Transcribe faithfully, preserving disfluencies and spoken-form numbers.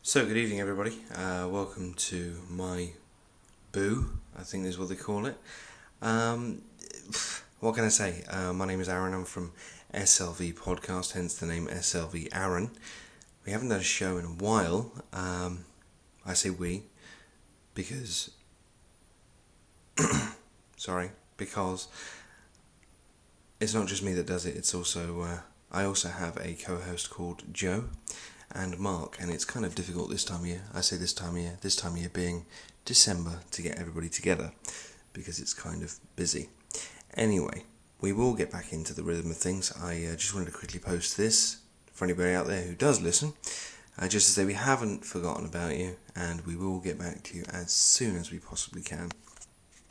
So, good evening, everybody. Uh, welcome to my boo, I think is what they call it. Um, what can I say? Uh, my name is Aaron. I'm from S L V Podcast, hence the name S L V Aaron. We haven't done a show in a while. Um, I say we because. sorry, because it's not just me that does it, it's also. Uh, I also have a co host called Joe and Mark, and it's kind of difficult this time of year. I say this time of year, this time of year being December, to get everybody together because it's kind of busy. Anyway, we will get back into the rhythm of things. I uh, just wanted to quickly post this for anybody out there who does listen, uh, just to say we haven't forgotten about you, and we will get back to you as soon as we possibly can.